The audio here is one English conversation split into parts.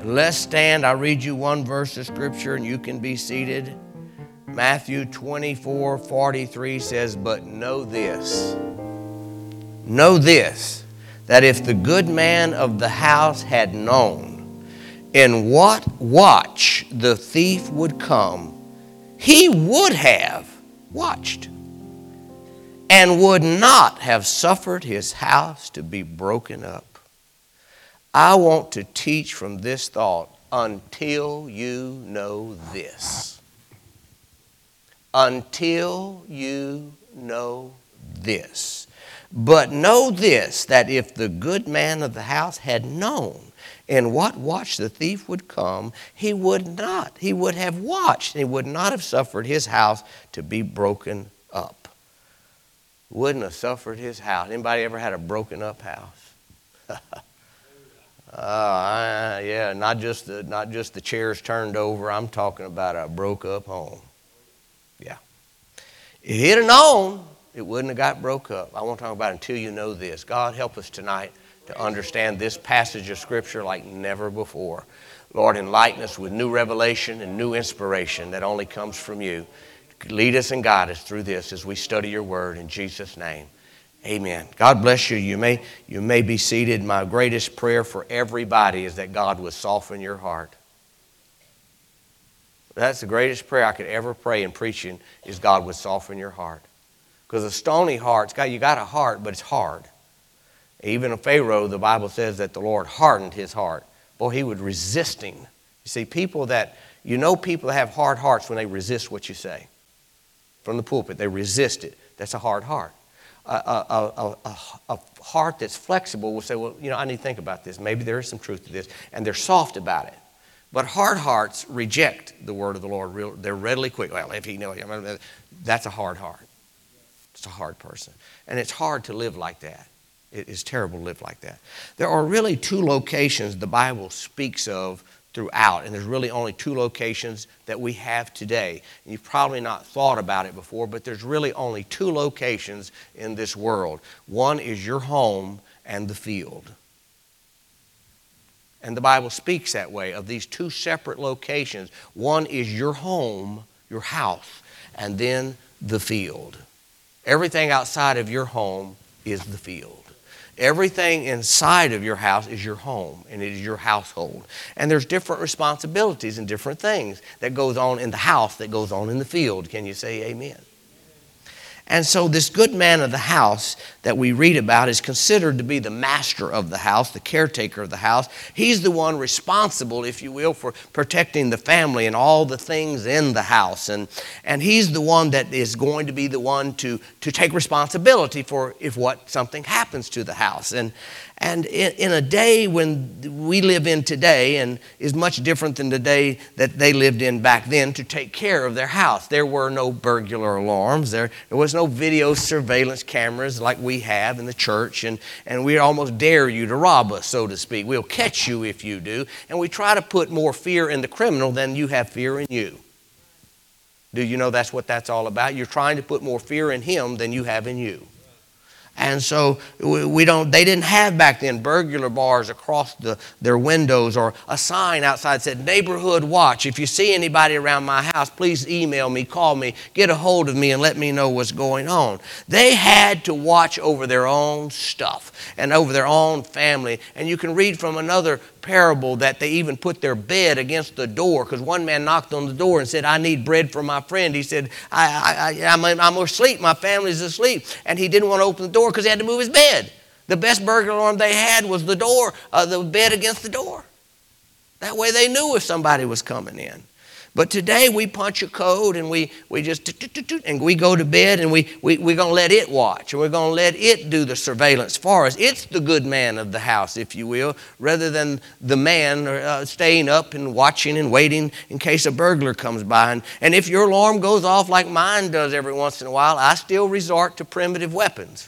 Let's stand. I'll read you one verse of Scripture and you can be seated. Matthew 24:43 says, "But know this, that if the good man of the house had known in what watch the thief would come, he would have watched and would not have suffered his house to be broken up." I want to teach from this thought, until you know this. Until you know this. But know this, that if the good man of the house had known in what watch the thief would come, he would have watched, and he would not have suffered his house to be broken up. Wouldn't have suffered his house. Anybody ever had a broken up house? Yeah, not just the chairs turned over. I'm talking about a broke up home. Yeah. If he'd have known, it wouldn't have got broke up. I want to talk about until you know this. God, help us tonight to understand this passage of Scripture like never before. Lord, enlighten us with new revelation and new inspiration that only comes from you. Lead us and guide us through this as we study your word in Jesus' name. Amen. God bless you. You may be seated. My greatest prayer for everybody is that God would soften your heart. That's the greatest prayer I could ever pray in preaching, is God would soften your heart. Because a stony heart, you got a heart, but it's hard. Even in Pharaoh, the Bible says that the Lord hardened his heart. Boy, he was resisting. You see, people that have hard hearts when they resist what you say. From the pulpit, they resist it. That's a hard heart. A heart that's flexible will say, well, I need to think about this. Maybe there is some truth to this. And they're soft about it. But hard hearts reject the word of the Lord. They're readily quick. Well, if he knows, that's a hard heart. It's a hard person. And it's hard to live like that. It is terrible to live like that. There are really two locations the Bible speaks of throughout, and there's really only two locations that we have today. And you've probably not thought about it before, but there's really only two locations in this world. One is your home and the field. And the Bible speaks that way, of these two separate locations. One is your home, your house, and then the field. Everything outside of your home is the field. Everything inside of your house is your home, and it is your household. And there's different responsibilities and different things that goes on in the house that goes on in the field. Can you say amen? And so this good man of the house that we read about is considered to be the master of the house, the caretaker of the house. He's the one responsible, if you will, for protecting the family and all the things in the house. And he's the one that is going to be the one to take responsibility for if something happens to the house. And in a day when we live in today, and is much different than the day that they lived in back then, to take care of their house. There were no burglar alarms. There was no video surveillance cameras like we have in the church. And we almost dare you to rob us, so to speak. We'll catch you if you do. And we try to put more fear in the criminal than you have fear in you. Do you know that's what that's all about? You're trying to put more fear in him than you have in you. And so they didn't have back then burglar bars across their windows, or a sign outside said, "Neighborhood watch. If you see anybody around my house, please email me, call me, get a hold of me, and let me know what's going on." They had to watch over their own stuff and over their own family. And you can read from another parable that they even put their bed against the door, because one man knocked on the door and said, "I need bread for my friend." He said, I'm asleep. My family's asleep. And he didn't want to open the door because he had to move his bed. The best burglar alarm they had was the door, the bed against the door. That way they knew if somebody was coming in. But today we punch a code and we just and we go to bed, and we're going to let it watch, and we're going to let it do the surveillance for us. It's the good man of the house, if you will, rather than the man staying up and watching and waiting in case a burglar comes by. And if your alarm goes off like mine does every once in a while, I still resort to primitive weapons.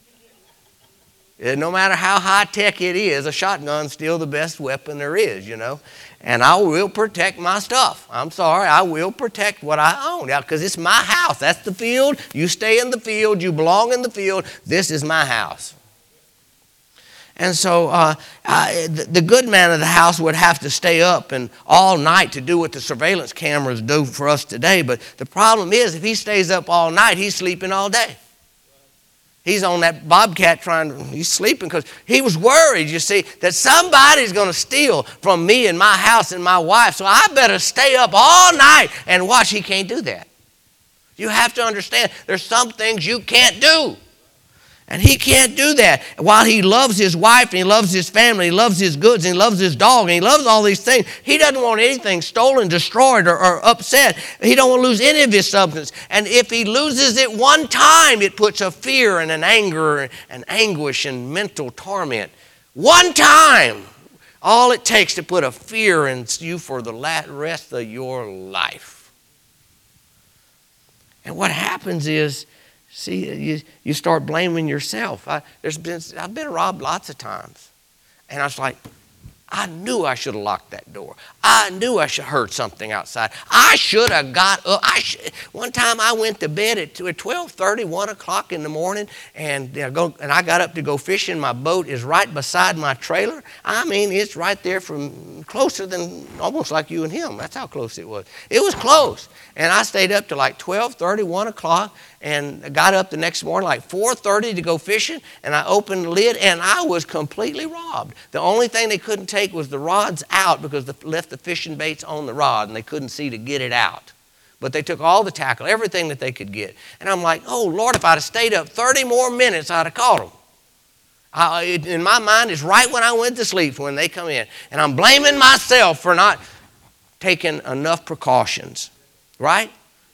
No matter how high-tech it is, a shotgun's still the best weapon there is, And I will protect my stuff. I'm sorry, I will protect what I own. Because it's my house. That's the field. You stay in the field. You belong in the field. This is my house. And so the good man of the house would have to stay up and all night to do what the surveillance cameras do for us today. But the problem is, if he stays up all night, he's sleeping all day. He's on that bobcat he's sleeping because he was worried, you see, that somebody's going to steal from me and my house and my wife. So I better stay up all night and watch. He can't do that. You have to understand, there's some things you can't do. And he can't do that. While he loves his wife and he loves his family, he loves his goods and he loves his dog and he loves all these things, he doesn't want anything stolen, destroyed, or upset. He don't want to lose any of his substance. And if he loses it one time, it puts a fear and an anger and anguish and mental torment. One time, all it takes to put a fear in you for the rest of your life. And what happens is, see, you start blaming yourself. I've been robbed lots of times. And I was like, I knew I should have locked that door. I knew I should have heard something outside. I should have got up. One time I went to bed at 12:30, 1 o'clock in the morning, and I got up to go fishing. My boat is right beside my trailer. I mean, it's right there from closer than almost like you and him. That's how close it was. It was close. And I stayed up to like 12:30, 1 o'clock, and got up the next morning like 4:30 to go fishing, and I opened the lid, and I was completely robbed. The only thing they couldn't take was the rods out because they left the fishing baits on the rod, and they couldn't see to get it out. But they took all the tackle, everything that they could get. And I'm like, oh, Lord, if I'd have stayed up 30 more minutes, I'd have caught them. In my mind, it's right when I went to sleep when they come in. And I'm blaming myself for not taking enough precautions, right?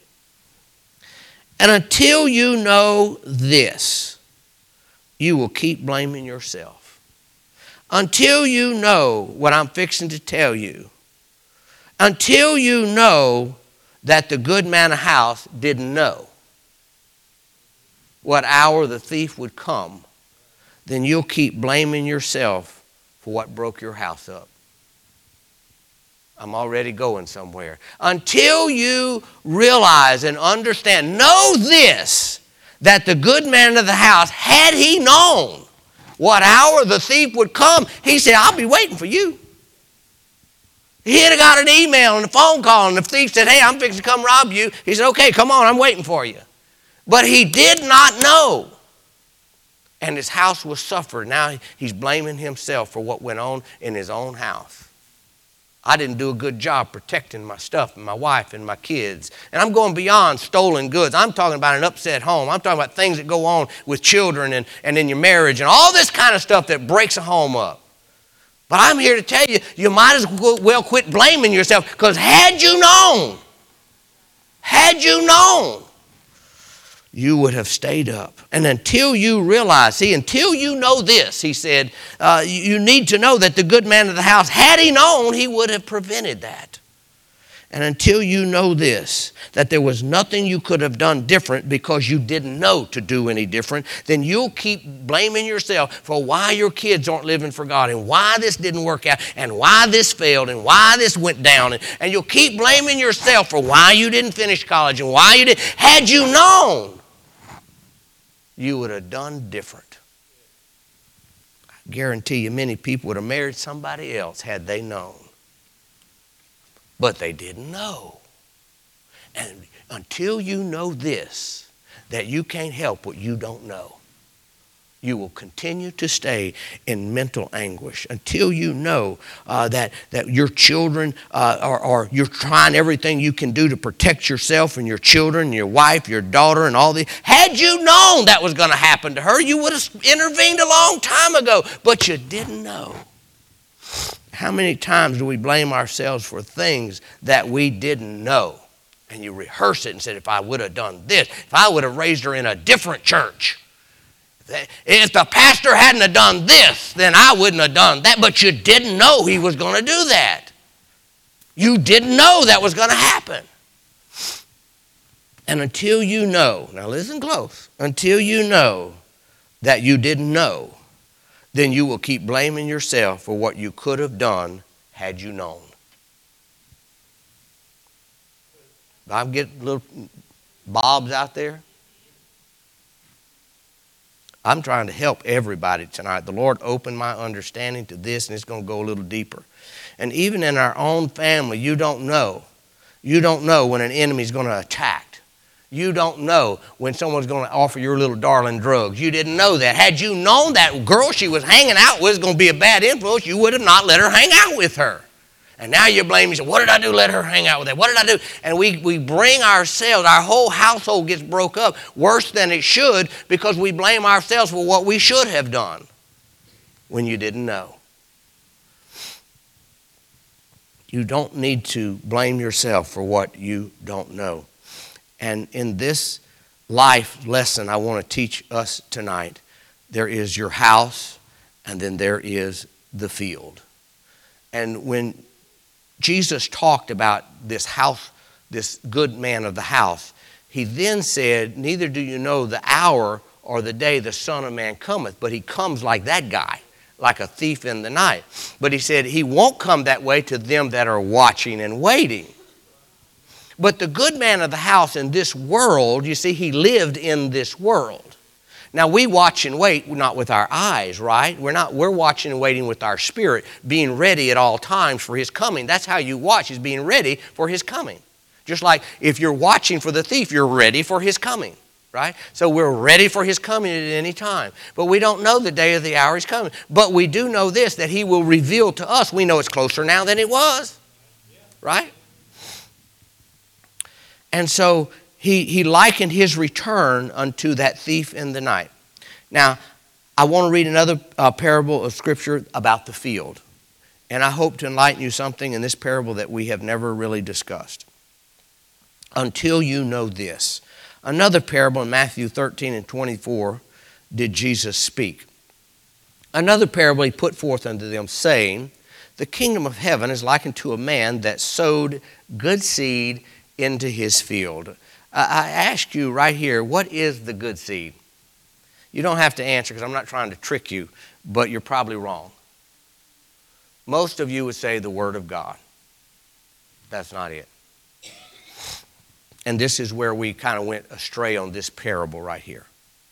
And until you know this, you will keep blaming yourself. Until you know what I'm fixing to tell you, until you know that the good man of house didn't know what hour the thief would come, then you'll keep blaming yourself for what broke your house up. I'm already going somewhere. Until you realize and understand, know this, that the good man of the house, had he known what hour the thief would come, he said, I'll be waiting for you. He had got an email and a phone call, and the thief said, hey, I'm fixing to come rob you. He said, okay, come on, I'm waiting for you. But he did not know. And his house was suffered. Now he's blaming himself for what went on in his own house. I didn't do a good job protecting my stuff and my wife and my kids. And I'm going beyond stolen goods. I'm talking about an upset home. I'm talking about things that go on with children and in your marriage and all this kind of stuff that breaks a home up. But I'm here to tell you, you might as well quit blaming yourself, because had you known, you would have stayed up. And until you realize, until you know this, he said, you need to know that the good man of the house, had he known, he would have prevented that. And until you know this, that there was nothing you could have done different because you didn't know to do any different, then you'll keep blaming yourself for why your kids aren't living for God and why this didn't work out and why this failed and why this went down. And you'll keep blaming yourself for why you didn't finish college and why you didn't. Had you known, you would have done different. I guarantee you many people would have married somebody else had they known. But they didn't know. And until you know this, that you can't help what you don't know, you will continue to stay in mental anguish until you know that your children you're trying everything you can do to protect yourself and your children, your wife, your daughter, and all these. Had you known that was going to happen to her, you would have intervened a long time ago, but you didn't know. How many times do we blame ourselves for things that we didn't know? And you rehearse it and said, if I would have done this, if I would have raised her in a different church, if the pastor hadn't have done this, then I wouldn't have done that. But you didn't know he was going to do that. You didn't know that was going to happen. And until you know, now listen close, until you know that you didn't know, then you will keep blaming yourself for what you could have done had you known. I'm getting little Bobs out there. I'm trying to help everybody tonight. The Lord opened my understanding to this, and it's going to go a little deeper. And even in our own family, you don't know. You don't know when an enemy's going to attack. You don't know when someone's going to offer your little darling drugs. You didn't know that. Had you known that girl she was hanging out with was going to be a bad influence, you would have not let her hang out with her. And now you blame yourself. What did I do? Let her hang out with that. What did I do? And we bring ourselves, our whole household gets broke up worse than it should because we blame ourselves for what we should have done when you didn't know. You don't need to blame yourself for what you don't know. And in this life lesson I want to teach us tonight, there is your house and then there is the field. And when Jesus talked about this house, this good man of the house, he then said, neither do you know the hour or the day the Son of Man cometh, but he comes like that guy, like a thief in the night. But he said he won't come that way to them that are watching and waiting. But the good man of the house in this world, you see, he lived in this world. Now we watch and wait, not with our eyes, right? We're watching and waiting with our spirit, being ready at all times for his coming. That's how you watch, is being ready for his coming. Just like if you're watching for the thief, you're ready for his coming, right? So we're ready for his coming at any time. But we don't know the day or the hour he's coming. But we do know this, that he will reveal to us. We know it's closer now than it was, right? And so he likened his return unto that thief in the night. Now, I want to read another parable of Scripture about the field. And I hope to enlighten you something in this parable that we have never really discussed. Until you know this. Another parable in Matthew 13 and 24 did Jesus speak. Another parable he put forth unto them, saying, the kingdom of heaven is likened to a man that sowed good seed into his field. I ask you right here, what is the good seed? You don't have to answer because I'm not trying to trick you, but you're probably wrong. Most of you would say the Word of God. That's not it. And this is where we kind of went astray on this parable right here.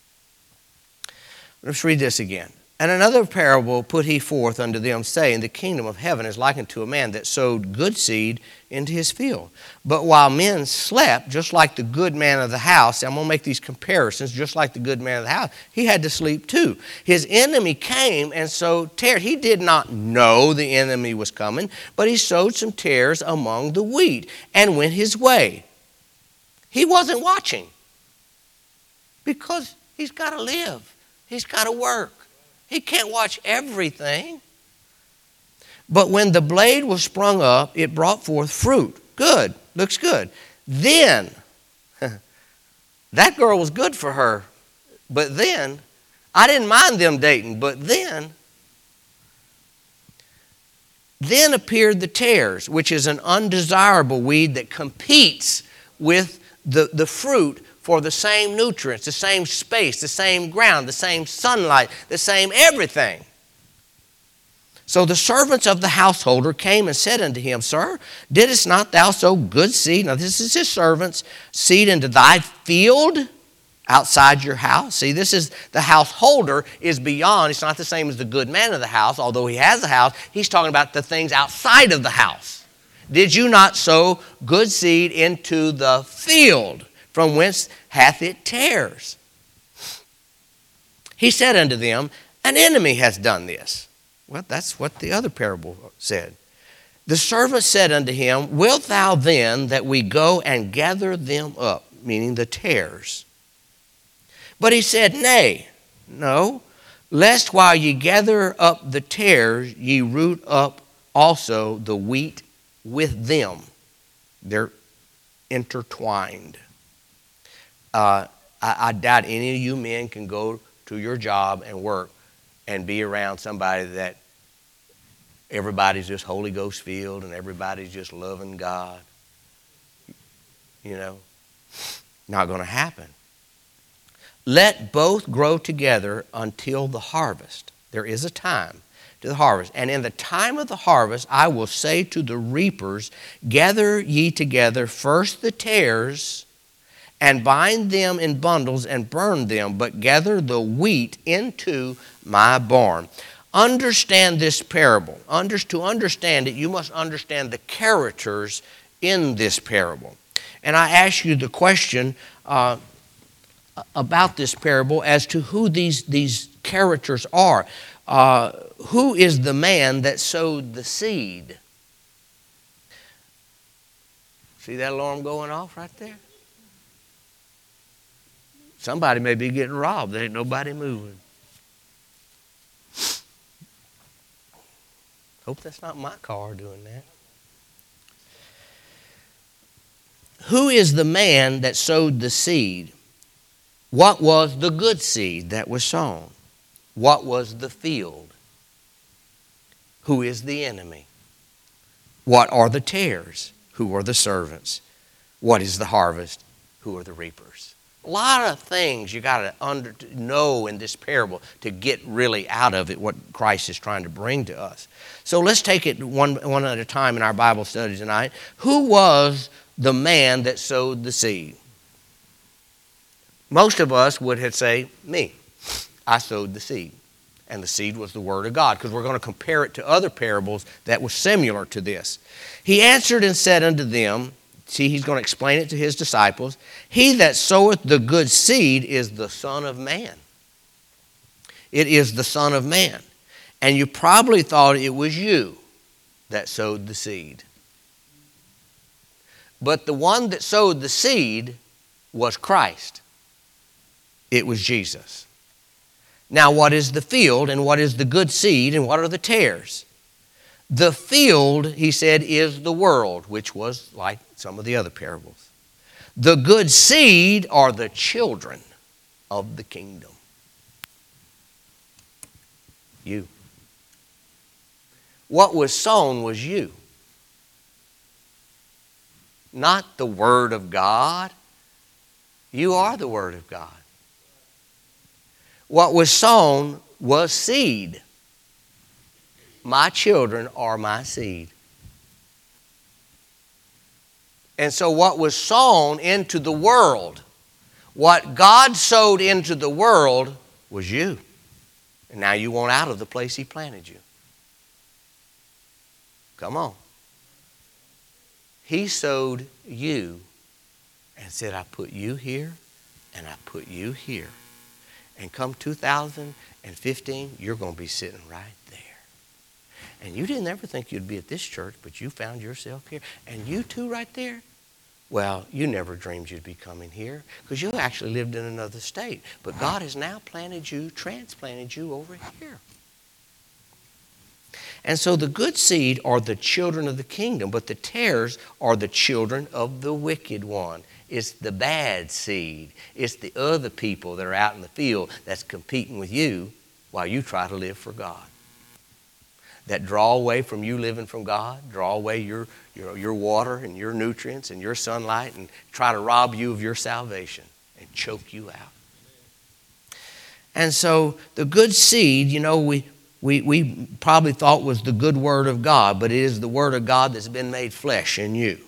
Let's read this again. And another parable put he forth unto them, saying, the kingdom of heaven is likened to a man that sowed good seed into his field. But while men slept, just like the good man of the house, I'm going to make these comparisons, just like the good man of the house, he had to sleep too. His enemy came and sowed tares. He did not know the enemy was coming, but he sowed some tares among the wheat and went his way. He wasn't watching because he's got to live. He's got to work. He can't watch everything. But when the blade was sprung up, it brought forth fruit. Good. Looks good. Then, that girl was good for her. But then, I didn't mind them dating. But then appeared the tares, which is an undesirable weed that competes with the fruit for the same nutrients, the same space, the same ground, the same sunlight, the same everything. So the servants of the householder came and said unto him, Sir, didst not thou sow good seed? Now this is his servants, seed into thy field outside your house. See, this is the householder is beyond. It's not the same as the good man of the house, although he has a house. He's talking about the things outside of the house. Did you not sow good seed into the field? From whence hath it tares? He said unto them, an enemy hath done this. Well, that's what the other parable said. The servant said unto him, wilt thou then that we go and gather them up, meaning the tares? But he said, nay, no, lest while ye gather up the tares, ye root up also the wheat with them. They're intertwined. I doubt any of you men can go to your job and work and be around somebody that everybody's just Holy Ghost filled and everybody's just loving God. You know, not going to happen. Let both grow together until the harvest. There is a time to the harvest. And in the time of the harvest, I will say to the reapers, gather ye together first the tares and bind them in bundles and burn them, but gather the wheat into my barn. Understand this parable. To understand it, you must understand the characters in this parable. And I ask you the question about this parable as to who these characters are. Who is the man that sowed the seed? See that alarm going off right there? Somebody may be getting robbed. There ain't nobody moving. Hope that's not my car doing that. Who is the man that sowed the seed? What was the good seed that was sown? What was the field? Who is the enemy? What are the tares? Who are the servants? What is the harvest? Who are the reapers? A lot of things you got to know in this parable to get really out of it what Christ is trying to bring to us. So let's take it one at a time in our Bible study tonight. Who was the man that sowed the seed? Most of us would say, me. I sowed the seed. And the seed was the word of God, because we're going to compare it to other parables that were similar to this. He answered and said unto them, see, he's going to explain it to his disciples. He that soweth the good seed is the Son of Man. It is the Son of Man. And you probably thought it was you that sowed the seed. But the one that sowed the seed was Christ. It was Jesus. Now, what is the field, and what is the good seed, and what are the tares? The field, he said, is the world, which was like some of the other parables. The good seed are the children of the kingdom. You. What was sown was you. Not the Word of God. You are the Word of God. What was sown was seed. My children are my seed. And so what was sown into the world, what God sowed into the world was you. And now you want out of the place He planted you. Come on. He sowed you and said, I put you here and I put you here. And come 2015, you're going to be sitting right there. And you didn't ever think you'd be at this church, but you found yourself here. And you too right there, well, you never dreamed you'd be coming here because you actually lived in another state. But God has now planted you, transplanted you over here. And so the good seed are the children of the kingdom, but the tares are the children of the wicked one. It's the bad seed. It's the other people that are out in the field that's competing with you while you try to live for God. That draw away from you living from God, draw away your water and your nutrients and your sunlight and try to rob you of your salvation and choke you out. And so the good seed, you know, we probably thought was the good word of God, but it is the word of God that's been made flesh in you.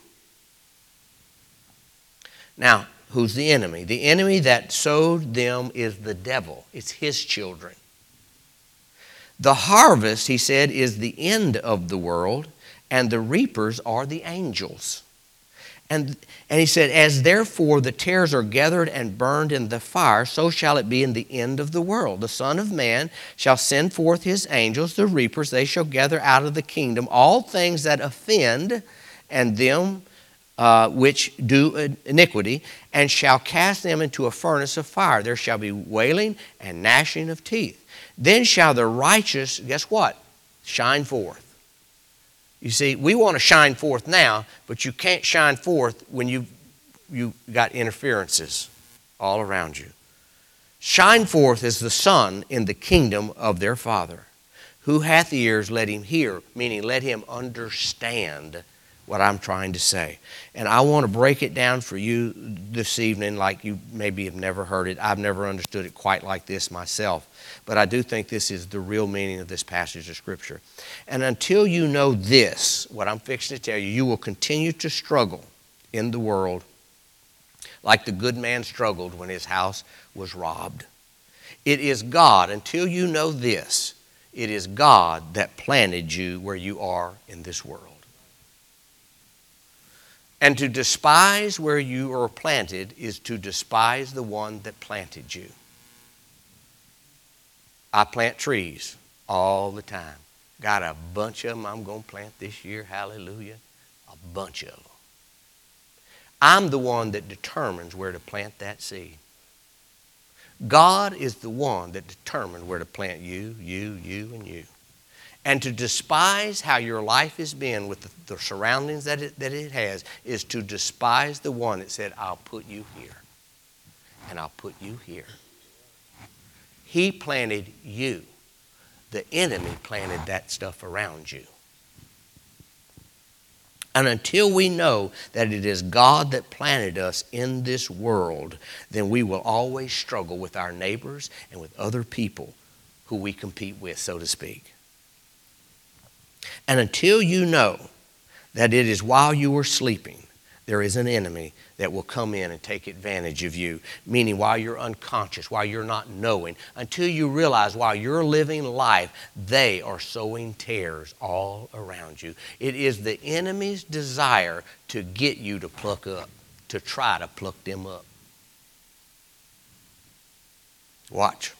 Now, who's the enemy? The enemy that sowed them is the devil. It's his children. The harvest, he said, is the end of the world, and the reapers are the angels. And he said, as therefore the tares are gathered and burned in the fire, so shall it be in the end of the world. The Son of Man shall send forth his angels, the reapers, they shall gather out of the kingdom all things that offend, and them which do iniquity, and shall cast them into a furnace of fire. There shall be wailing and gnashing of teeth. Then shall the righteous, guess what? Shine forth. You see, we want to shine forth now, but you can't shine forth when you got interferences all around you. Shine forth as the sun in the kingdom of their Father. Who hath ears, let him hear, meaning let him understand what I'm trying to say. And I want to break it down for you this evening like you maybe have never heard it. I've never understood it quite like this myself. But I do think this is the real meaning of this passage of Scripture. And until you know this, what I'm fixing to tell you, you will continue to struggle in the world like the good man struggled when his house was robbed. It is God, until you know this, it is God that planted you where you are in this world. And to despise where you are planted is to despise the one that planted you. I plant trees all the time. Got a bunch of them I'm going to plant this year, hallelujah. A bunch of them. I'm the one that determines where to plant that seed. God is the one that determined where to plant you, and you. And to despise how your life has been with the surroundings that it has is to despise the one that said, I'll put you here, and I'll put you here. He planted you. The enemy planted that stuff around you. And until we know that it is God that planted us in this world, then we will always struggle with our neighbors and with other people who we compete with, so to speak. And until you know that it is while you are sleeping, there is an enemy that will come in and take advantage of you, meaning while you're unconscious, while you're not knowing, until you realize while you're living life, they are sowing tares all around you. It is the enemy's desire to get you to pluck up, to try to pluck them up. Watch.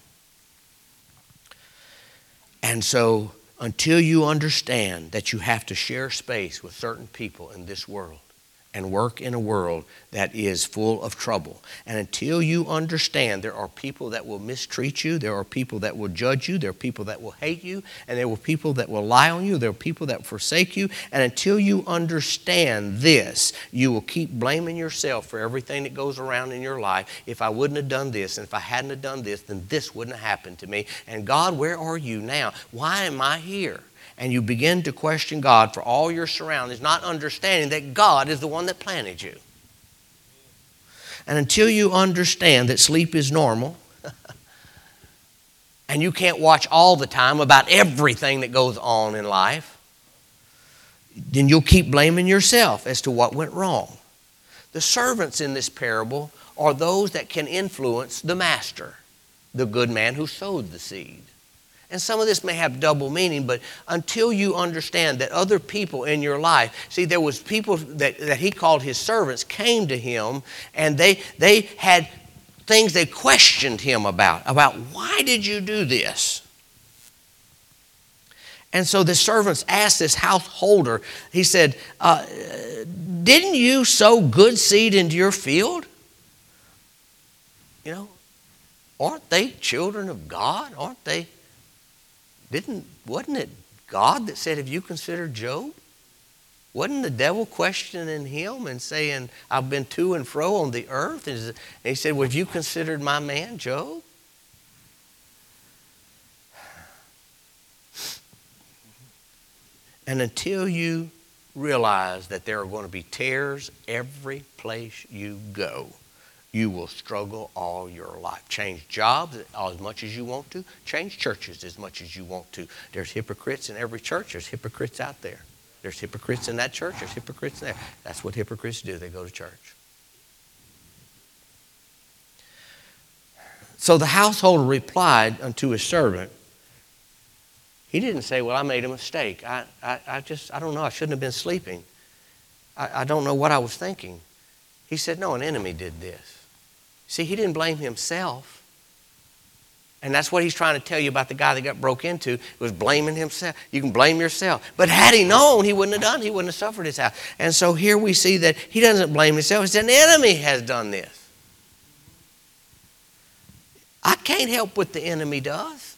And so, until you understand that you have to share space with certain people in this world and work in a world that is full of trouble, and until you understand there are people that will mistreat you, there are people that will judge you, there are people that will hate you, and there are people that will lie on you, there are people that forsake you, and until you understand this, you will keep blaming yourself for everything that goes around in your life. If I wouldn't have done this, and if I hadn't have done this, then this wouldn't have happened to me. And God, where are you now? Why am I here? And you begin to question God for all your surroundings, not understanding that God is the one that planted you. And until you understand that sleep is normal, and you can't watch all the time about everything that goes on in life, then you'll keep blaming yourself as to what went wrong. The servants in this parable are those that can influence the master, the good man who sowed the seed. And some of this may have double meaning, but until you understand that other people in your life, see, there was people that he called his servants came to him, and they had things they questioned him about why did you do this? And so the servants asked this householder, he said, didn't you sow good seed into your field? You know, aren't they children of God? Aren't they? Wasn't it God that said, have you considered Job? Wasn't the devil questioning him and saying, I've been to and fro on the earth? And he said, well, have you considered my man Job? And until you realize that there are going to be tares every place you go, you will struggle all your life. Change jobs as much as you want to. Change churches as much as you want to. There's hypocrites in every church. There's hypocrites out there. There's hypocrites in that church. There's hypocrites there. That's what hypocrites do. They go to church. So the householder replied unto his servant. He didn't say, well, I made a mistake. I don't know. I shouldn't have been sleeping. I don't know what I was thinking. He said, no, an enemy did this. See, he didn't blame himself. And that's what he's trying to tell you about the guy that got broke into, was blaming himself. You can blame yourself. But had he known, he wouldn't have done it. He wouldn't have suffered his house. And so here we see that he doesn't blame himself. He said, an enemy has done this. I can't help what the enemy does.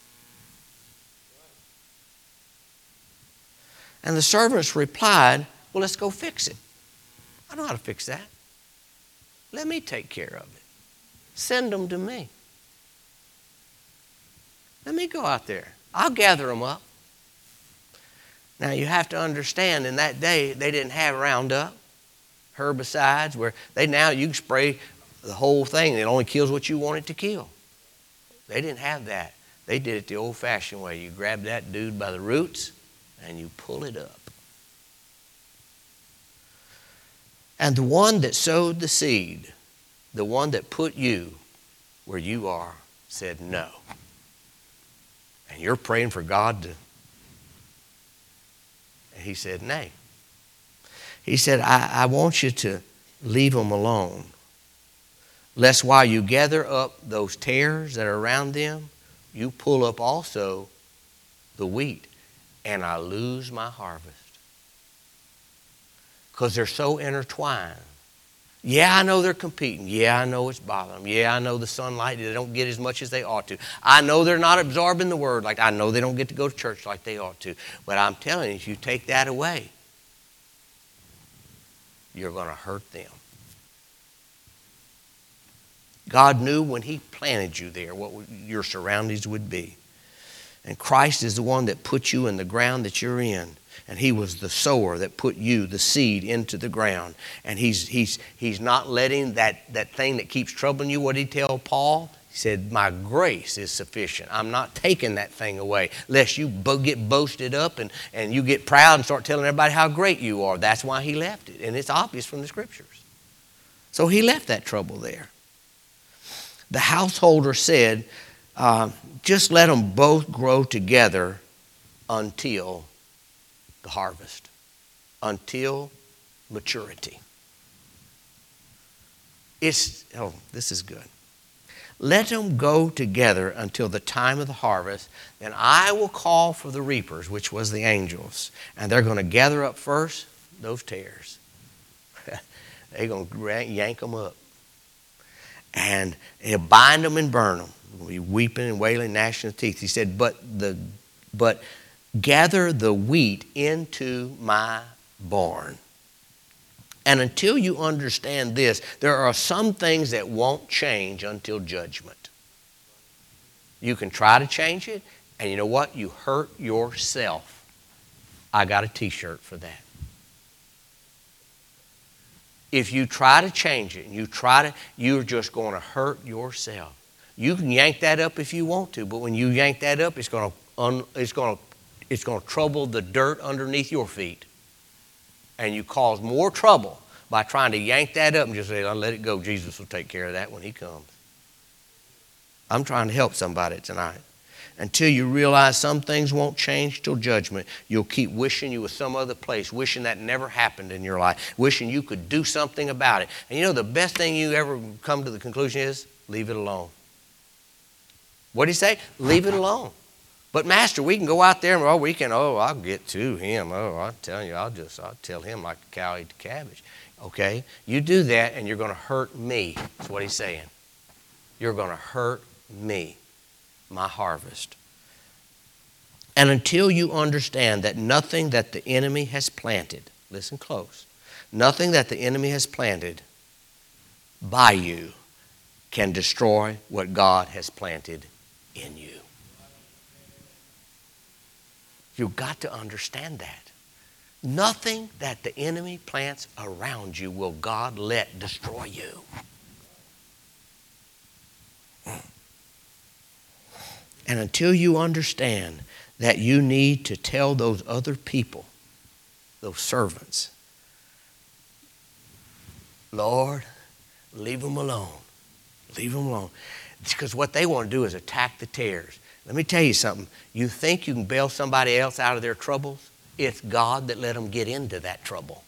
And the servants replied, well, let's go fix it. I know how to fix that. Let me take care of it. Send them to me. Let me go out there. I'll gather them up. Now, you have to understand, in that day, they didn't have Roundup, herbicides, where you can spray the whole thing, and it only kills what you want it to kill. They didn't have that. They did it the old-fashioned way. You grab that dude by the roots, and you pull it up. And the one that sowed the seed The one that put you where you are said no. And you're praying for God to, and he said nay. He said, I want you to leave them alone, lest while you gather up those tares that are around them, you pull up also the wheat, and I lose my harvest. Because they're so intertwined. Yeah, I know they're competing. Yeah, I know it's bothering them. Yeah, I know the sunlight, they don't get as much as they ought to. I know they're not absorbing the word. Like I know they don't get to go to church like they ought to. But I'm telling you, if you take that away, you're going to hurt them. God knew when he planted you there what your surroundings would be. And Christ is the one that put you in the ground that you're in. And he was the sower that put you, the seed, into the ground. And he's not letting that thing that keeps troubling you, what did he tell Paul? He said, my grace is sufficient. I'm not taking that thing away, lest you get boasted up and you get proud and start telling everybody how great you are. That's why he left it. And it's obvious from the scriptures. So he left that trouble there. The householder said, just let them both grow together until the harvest, until maturity. This is good. Let them go together until the time of the harvest. Then I will call for the reapers, which was the angels. And they're going to gather up first those tares. They're going to yank them up. And he'll bind them and burn them. We'll be weeping and wailing, gnashing of teeth. He said, but gather the wheat into my barn. And until you understand this, there are some things that won't change until judgment. You can try to change it, and you know what? You hurt yourself. I got a t-shirt for that. If you try to change it, and you're just going to hurt yourself. You can yank that up if you want to, but when you yank that up, it's going to trouble the dirt underneath your feet. And you cause more trouble by trying to yank that up and just say, I'll let it go. Jesus will take care of that when he comes. I'm trying to help somebody tonight. Until you realize some things won't change till judgment, you'll keep wishing you were some other place, wishing that never happened in your life, wishing you could do something about it. And you know the best thing you ever come to the conclusion is, leave it alone. What did he say? Leave it alone. But Master, we can go out there and I'll get to him. I'm telling you, I'll tell him like a cow ate the cabbage. Okay? You do that and you're going to hurt me. That's what he's saying. You're going to hurt me, my harvest. And until you understand that nothing that the enemy has planted, listen close, nothing that the enemy has planted by you can destroy what God has planted in you. You've got to understand that. Nothing that the enemy plants around you will God let destroy you. And until you understand that you need to tell those other people, those servants, Lord, leave them alone. Leave them alone. Because what they want to do is attack the tares. Let me tell you something. You think you can bail somebody else out of their troubles? It's God that let them get into that trouble.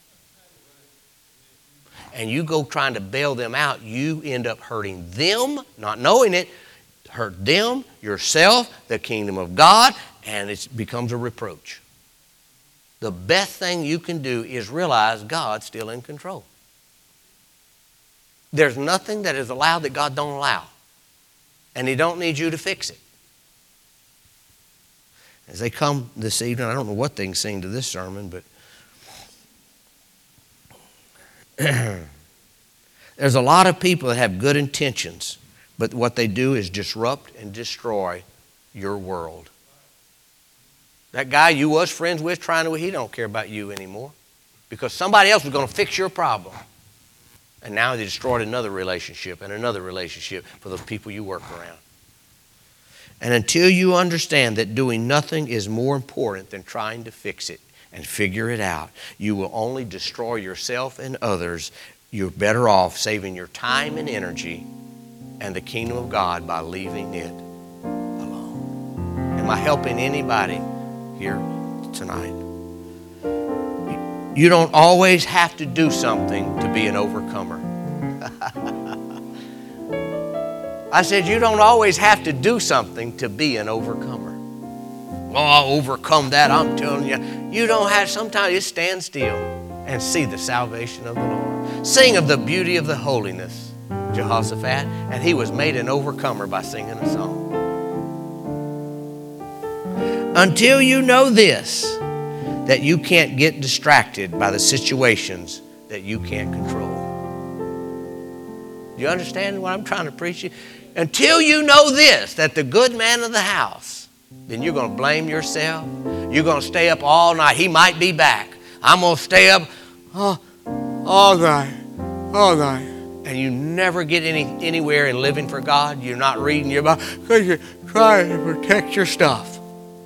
And you go trying to bail them out, you end up hurting them, not knowing it, hurt them, yourself, the kingdom of God, and it becomes a reproach. The best thing you can do is realize God's still in control. There's nothing that is allowed that God don't allow. And he don't need you to fix it. As they come this evening, I don't know what they can sing to this sermon, but there's a lot of people that have good intentions, but what they do is disrupt and destroy your world. That guy you was friends with he don't care about you anymore because somebody else was going to fix your problem. And now they destroyed another relationship and another relationship for those people you work around. And until you understand that doing nothing is more important than trying to fix it and figure it out, you will only destroy yourself and others you're better off saving your time and energy and the kingdom of God by leaving it alone. Am I helping anybody here tonight? You don't always have to do something to be an overcomer. I said, you don't always have to do something to be an overcomer. Well, I'll overcome that, I'm telling you. You don't have, sometimes just stand still and see the salvation of the Lord. Sing of the beauty of the holiness, Jehoshaphat, and he was made an overcomer by singing a song. Until you know this, that you can't get distracted by the situations that you can't control. Do you understand what I'm trying to preach you? Until you know this, that the good man of the house, then you're going to blame yourself. You're going to stay up all night. He might be back. I'm going to stay up all night. And you never get anywhere in living for God. You're not reading your Bible because you're trying to protect your stuff.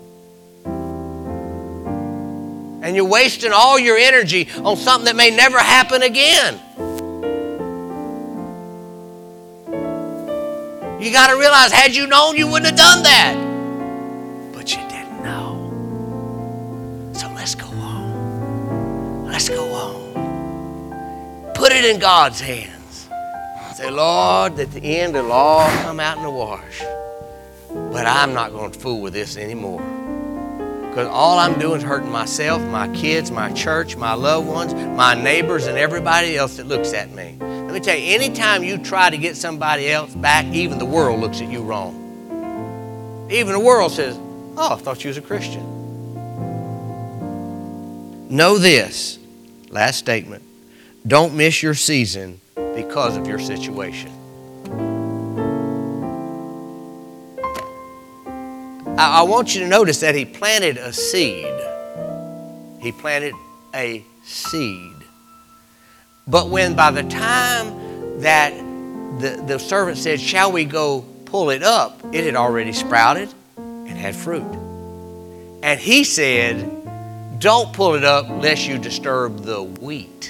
And you're wasting all your energy on something that may never happen again. You got to realize, had you known, you wouldn't have done that. But you didn't know. So let's go on. Let's go on. Put it in God's hands. Say, Lord, at the end it'll all come out in the wash. But I'm not going to fool with this anymore. Because all I'm doing is hurting myself, my kids, my church, my loved ones, my neighbors, and everybody else that looks at me. Let me tell you, anytime you try to get somebody else back, even the world looks at you wrong. Even the world says, oh, I thought you was a Christian. Know this, last statement, don't miss your season because of your situation. I want you to notice that he planted a seed. He planted a seed. But when by the time that the servant said, shall we go pull it up, it had already sprouted and had fruit. And he said, don't pull it up lest you disturb the wheat.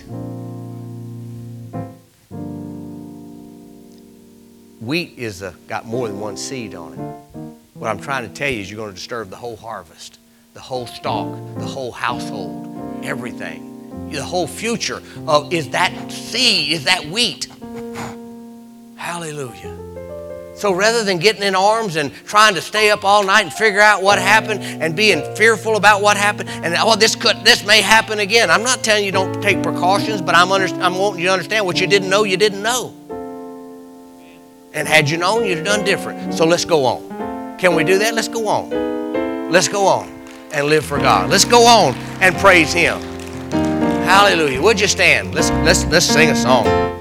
Wheat is got more than one seed on it. What I'm trying to tell you is you're going to disturb the whole harvest, the whole stalk, the whole household, everything. The whole future is that seed, is that wheat. Hallelujah. So rather than getting in arms and trying to stay up all night and figure out what happened and being fearful about what happened and this may happen again. I'm not telling you don't take precautions, but I'm wanting you to understand what you didn't know, you didn't know. And had you known, you'd have done different. So let's go on. Can we do that? Let's go on. Let's go on and live for God. Let's go on and praise Him. Hallelujah. Would you stand? Let's sing a song.